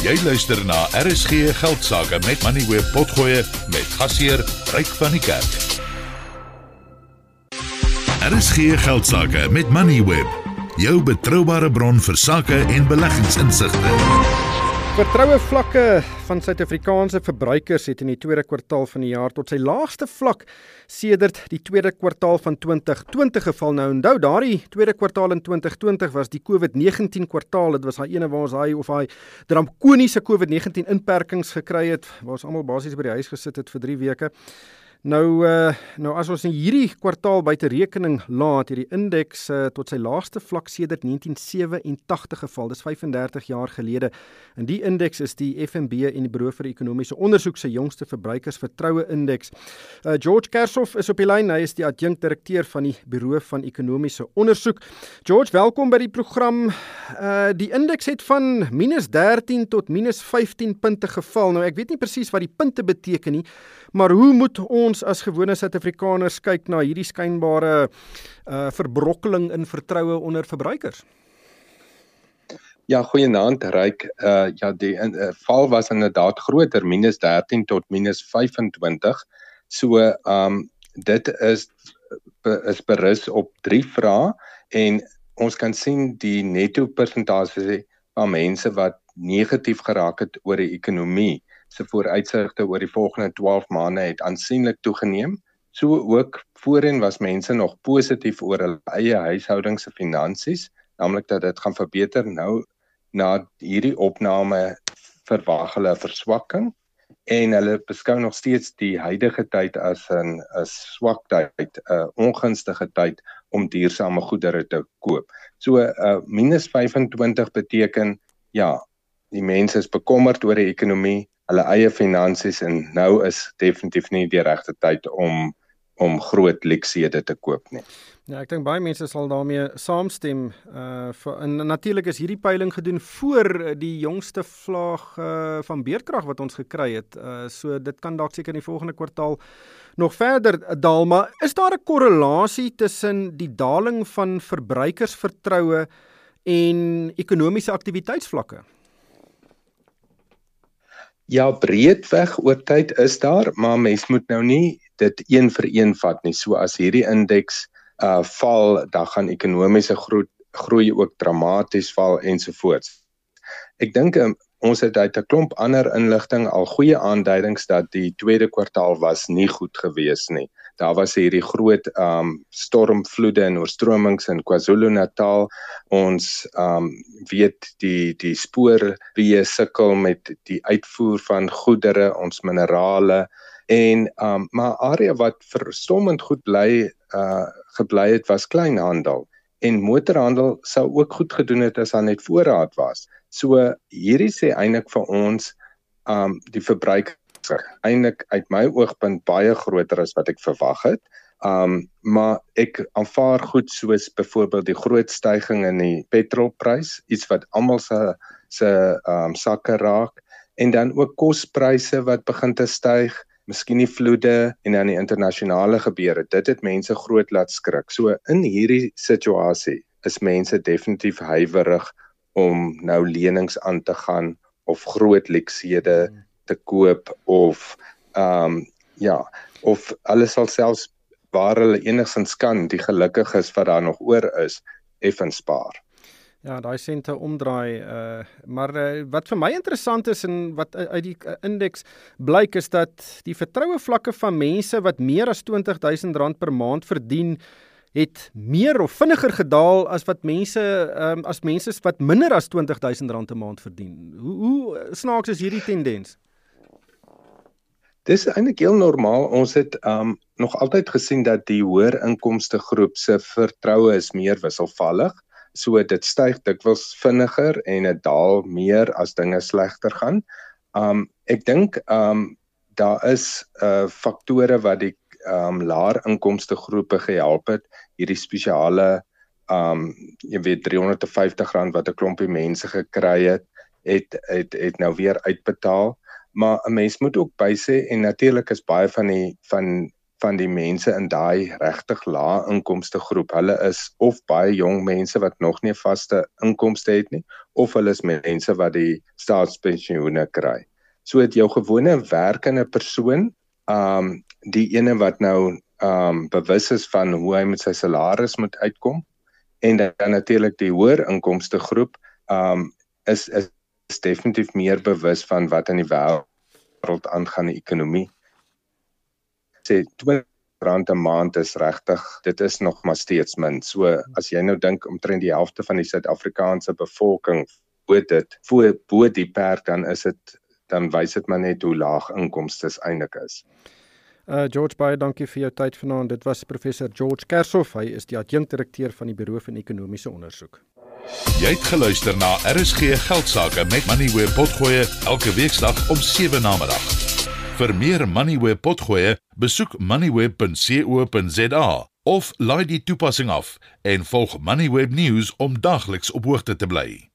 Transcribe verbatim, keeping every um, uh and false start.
Jy luister na R S G Geldsaake met Moneyweb Potgoe met gasheer Ryk van die Kerk. R S G Geldsaake met Moneyweb, jou betroubare bron vir sake en beleggingsinsigte. Vertroue vlakke van Suid-Afrikaanse verbruikers het in die tweede kwartaal van die jaar tot sy laagste vlak sedert die tweede kwartaal van twintig twintig geval. Nou onthou, daardie tweede kwartaal in twintig twintig was die COVID negentien kwartaal. Dit was daai ene waar ons daai of daai dramkoniese COVID negentien inperkings gekry het, waar ons almal basies by die huis gesit het vir drie weke. Nou, uh, nou as ons in hierdie kwartaal buite rekening laat, hierdie indeks uh, tot sy laagste vlak sedert negentien sewenentagtig geval, dis vyf-en-dertig jaar gelede. En die indeks is die F N B en die Bureau vir Ekonomiese Ondersoek se jongste verbruikersvertroue indeks. Uh, George Kershoff is op die lyn, hy is die adjunkt-direkteur van die Bureau van Ekonomiese Ondersoek. George, welkom by die program. Uh, die indeks het van minus dertien tot minus vyftien punte geval. Nou, ek weet nie presies wat die punte beteken nie, maar hoe moet ons as gewone Suid-Afrikaners kyk na hierdie skynbare uh, verbrokkeling in vertroue onder verbruikers? Ja, goeienaand, Ryk. Uh, ja, die uh, val was inderdaad groter, minus dertien tot minus vyf-en-twintig. So, um, dit is, is berus op drie vrae en ons kan sien die netto persentasie van mense wat negatief geraak het oor die ekonomie se vooruitsigte oor die volgende twaalf maande het aansienlik toegeneem. So ook voorheen was mense nog positief oor hulle eie huishoudings se finansies, naamlik dat dit gaan verbeter. Nou na hierdie opname verwag hulle 'n verswakking en hulle beskou nog steeds die huidige tyd as 'n 'n swak tyd, 'n ongunstige tyd om duursame goedere te koop. So uh, minus vyf-en-twintig beteken ja, die mense is bekommerd oor die ekonomie, hulle eie finansies en nou is definitief nie die regte tyd om om groot luksede te koop nie. Ja, ek dink baie mense sal daarmee saamstem. Uh, vir, en natuurlik is hierdie peiling gedoen voor die jongste vlaag uh, van beerdkrag wat ons gekry het. Uh, so dit kan dalk seker in die volgende kwartaal nog verder daal, maar is daar 'n korrelasie tussen die daling van verbruikersvertroue en ekonomiese aktiwiteitsvlakke? Ja, breedweg oor tyd is daar, maar mens moet nou nie dit een vir een vat nie. So as hierdie indeks uh, val, dan gaan ekonomiese groei, groei ook dramaties val ensovoorts. Ek dink um, ons het uit 'n klomp ander inligting al goeie aanduidings dat die tweede kwartaal was nie goed gewees nie. Daar was hierdie groot um, stormvloede en oorstromings in KwaZulu-Natal. Ons um, weet die die spoorweë sukkel met die uitvoer van goedere, ons minerale en um, maar area wat verstommend goed bly uh, gebly het was kleinhandel en motorhandel sou ook goed gedoen het as daar net voorraad was. So hierdie sê eintlik vir ons um, die verbruik eintlik uit my oogpunt baie groter as wat ek verwag het. Um, maar ek aanvaar goed soos byvoorbeeld die groot stygings in die petrolprys, iets wat almal se se um, sakke raak, en dan ook kospryse wat begin te styg, miskien die vloede en dan die internasionale gebeure. Dit het mense groot laat skrik. So in hierdie situasie is mense definitief huiwerig om nou lenings aan te gaan of groot luksede te koop of um, ja, of hulle sal selfs waar hulle enigstens kan, die gelukkig is wat daar nog oor is, effens spaar. Ja, daai sente omdraai, uh, maar uh, wat vir my interessant is en wat uh, uit die uh, indeks blyk is dat die vertroue vlakke van mense wat meer as twintig duisend rand per maand verdien, het meer of vinniger gedaal as wat mense um, as mense wat minder as twintig duisend rand 'n maand verdien. Hoe, hoe snaaks is hierdie tendens? Dis eintlik heel normaal. Ons het um, nog altyd gesien dat die hoër inkomste groep se vertroue is meer wisselvallig. So dit styg dikwels vinniger en dit daal meer as dinge slegter gaan. Um, ek dink um, daar is uh, faktore wat die um, laer inkomste groepe gehelp het. Hierdie spesiale um, jy weet driehonderd vyftig rand wat 'n klompie mense gekry het, het, het, het nou weer uitbetaal. Maar 'n mens moet ook bysê en natuurlik is baie van die van van die mense in daai regtig lae inkomste groep, hulle is of baie jong mense wat nog nie 'n vaste inkomste het nie, of hulle is mense wat die staatspensioene kry. So het jou gewone werkende persoon, um, die ene wat nou um, bewus is van hoe hy met sy salaris moet uitkom, en dan natuurlik die hoër inkomste groep, um, is, is, is definitief meer bewus van wat in die wêreld aangaan in die ekonomie. Sê twintig rand 'n maand is regtig, dit is nog maar steeds min. So as jy nou dink omtrent die helfte van die Suid-Afrikaanse bevolking bo dit, bo, bo die perk, dan is dit, dan wys dit maar net hoe laag inkomstes eintlik is. Uh, George, baie dankie vir jou tyd vanaand. Dit was professor George Kershoff. Hy is die adjunkdirekteur van die Buro vir Ekonomiese Ondersoek. Jy het geluister na R S G Geldsaake met Moneyweb Potgoe elke weeksdag om sewe namiddag. Vir meer Moneyweb Potgoe, besoek moneyweb punt co punt za of laai die toepassing af en volg Moneyweb News om dagliks op hoogte te bly.